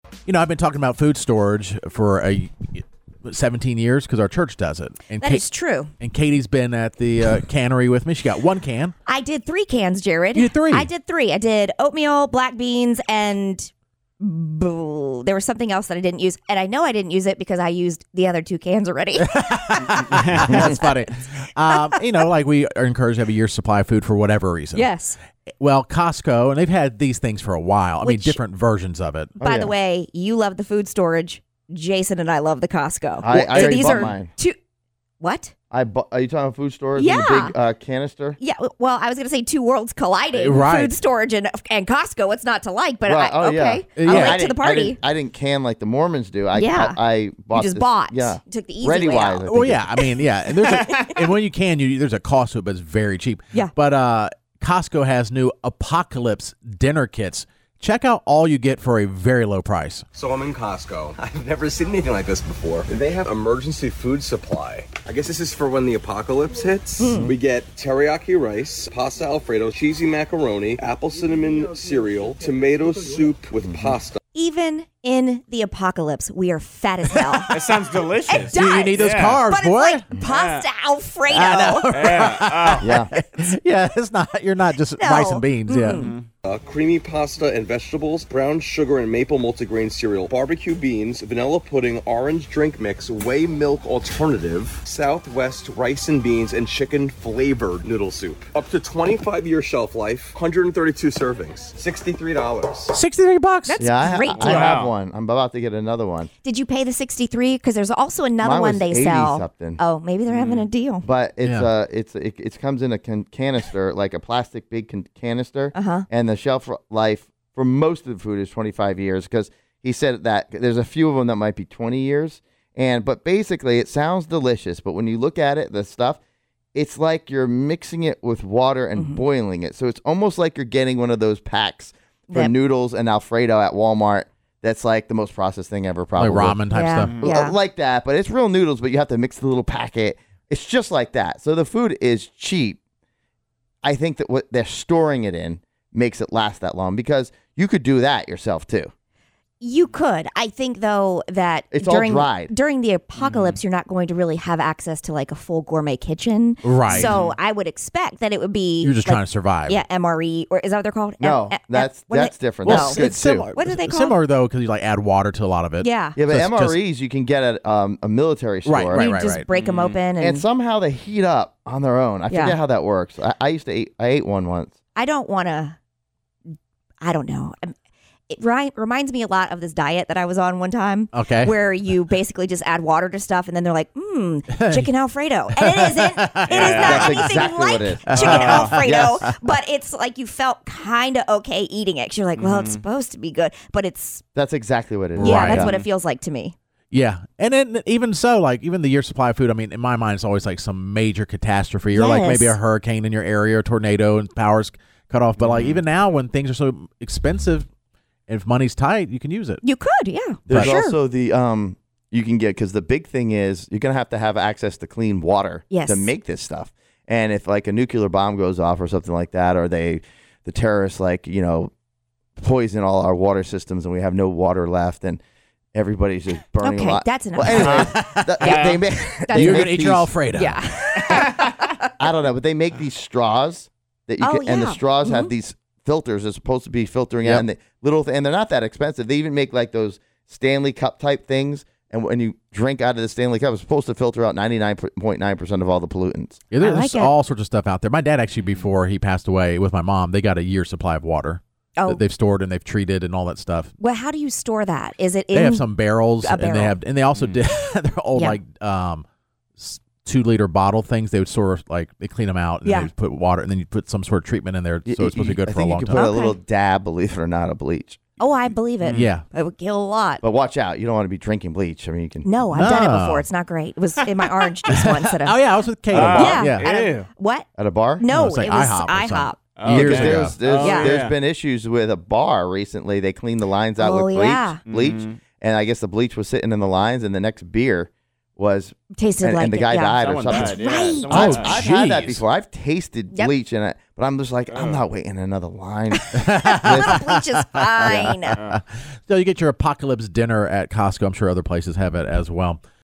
I've been talking about food storage for 17 years because our church does it. And That is true. And Katie's been at the cannery with me. She got 1 can. I did 3 cans, Jared. You did 3? I did 3. I did oatmeal, black beans, and there was something else that I didn't use. And I know I didn't use it because I used the other 2 cans already. That's funny. Like we are encouraged to have a year's supply of food for whatever reason. Yes. Well, Costco, and they've had these things for a while. I mean, Which- different versions of it. By the way, you love the food storage. Jason and I love the Costco. I already these bought are mine. 2. What? Are you talking food storage? Yeah. In the big canister? Yeah, well, I was going to say 2 worlds colliding. Right. Food storage and Costco. What's not to like? But Right. okay. Yeah. I'll I late to the party. I didn't can like the Mormons do. Yeah. I bought You just this- bought. Yeah. You took the easy Ready way wise. out. I think Well, yeah. I mean, yeah. And and when you can, there's a cost to it, but it's very cheap. Yeah. But Costco has new Apocalypse dinner kits. Check out all you get for a very low price. So I'm in Costco. I've never seen anything like this before. They have emergency food supply. I guess this is for when the apocalypse hits. We get teriyaki rice, pasta alfredo, cheesy macaroni, apple cinnamon cereal, tomato soup with pasta. Even in the apocalypse, we are fat as hell. That sounds delicious. It does. You need those carbs, But boy. it's like pasta Alfredo. Yeah. Yeah, it's not. You're not just No. rice and beans. Yeah. Creamy pasta and vegetables, brown sugar and maple multigrain cereal, barbecue beans, vanilla pudding, orange drink mix, whey milk alternative, Southwest rice and beans, and chicken flavored noodle soup. Up to 25-year shelf life, 132 servings, $63. $63. That's Yeah, great I deal. have one. I'm about to get another one. Did you pay the 63? Because there's also another Mine one was they 80 sell. something. Oh, maybe they're having a deal. But it's Yeah. it comes in a canister, like a plastic big canister, Uh-huh. and the shelf life for most of the food is 25 years because he said that there's a few of them that might be 20 years, but basically it sounds delicious, but when you look at it, the stuff, it's like you're mixing it with water and boiling it, so it's almost like you're getting one of those packs for Yep. noodles and Alfredo at Walmart. That's like the most processed thing ever, probably. Like ramen type Yeah. stuff. Yeah. Like that, but it's real noodles, but you have to mix the little packet. It's just like that. So the food is cheap. I think that what they're storing it in makes it last that long because you could do that yourself too. You could. I think, though, that It's all dried. during the apocalypse, you're not going to really have access to like a full gourmet kitchen. Right. So I would expect that it would be. You're just like, trying to survive. Yeah, MRE, or is that what they're called? No, that's what are they- different. Well, That's good it's similar. too. What are they called? Similar though, because you like add water to a lot of it. Yeah. Yeah, but So it's just- MREs you can get at a military store. Right, You just break them open. And somehow they heat up on their own. I Yeah. forget how that works. I used to eat. I ate one once. I don't want to. I don't know. It reminds me a lot of this diet that I was on one time. Okay. Where you basically just add water to stuff, and then they're like, chicken Alfredo. And it isn't. It is not That's anything exactly like what it is. chicken Alfredo. Yes. But it's like you felt kind of okay eating it. 'Cause you're like, well, it's supposed to be good. But it's, That's exactly what it is. yeah, Right. that's what it feels like to me. Yeah. And then even so, like even the year supply of food, I mean, in my mind, it's always like some major catastrophe or like maybe a Yes. hurricane in your area, or tornado and power's cut off. But like even now when things are so expensive, if money's tight, you can use it. You could, yeah. There's for sure. also the you can get, because the big thing is you're gonna have to have access to clean water Yes. to make this stuff. And if like a nuclear bomb goes off or something like that, or the terrorists poison all our water systems and we have no water left and everybody's just burning Okay, a lot. that's enough. Well, anyway, they make You're make gonna eat these- your Alfredo. Yeah. I don't know, but they make these straws that you Oh, can, and the yeah. straws have Mhm. these filters. They're supposed to be filtering Yep. out, and and they're not that expensive. They even make like those Stanley Cup type things, and when you drink out of the Stanley Cup, it's supposed to filter out 99.9% of all the pollutants. Yeah, there's I like it. all sorts of stuff out there. My dad actually, before he passed away with my mom, they got a year's supply of water Oh, that they've stored and they've treated and all that stuff. well, how do you store that? Is it in? They have some barrels a and they also did their old Yeah. 2-liter bottle things. They would sort of they clean them out and Yeah. they would put water and then you put some sort of treatment in there, so it's supposed to be good I for a think long you can time. put a Okay. little dab, believe it or not, of bleach. Oh, I believe it. Yeah. It would kill a lot. But watch out, you don't want to be drinking bleach. I mean, you can. No, I've done it No. before. It's not great. It was in my orange juice once at a. Oh yeah, I was with Kate. yeah. yeah. at a- Ew. what? At a bar? No, it's like it was IHOP or something. IHOP. Oh, Years okay. ago. Yeah. There's been issues with a bar recently. They cleaned the lines out Oh, with bleach, yeah. and I guess the bleach was sitting in the lines, and the next beer was Tasted and, like and the it, guy yeah. died or Someone something. died, yeah. Right. Someone I've, died. I've had that jeez. before. I've tasted Yep. bleach in it, but I'm just like, I'm not waiting another line. Bleach is fine. So you get your apocalypse dinner at Costco. I'm sure other places have it as well.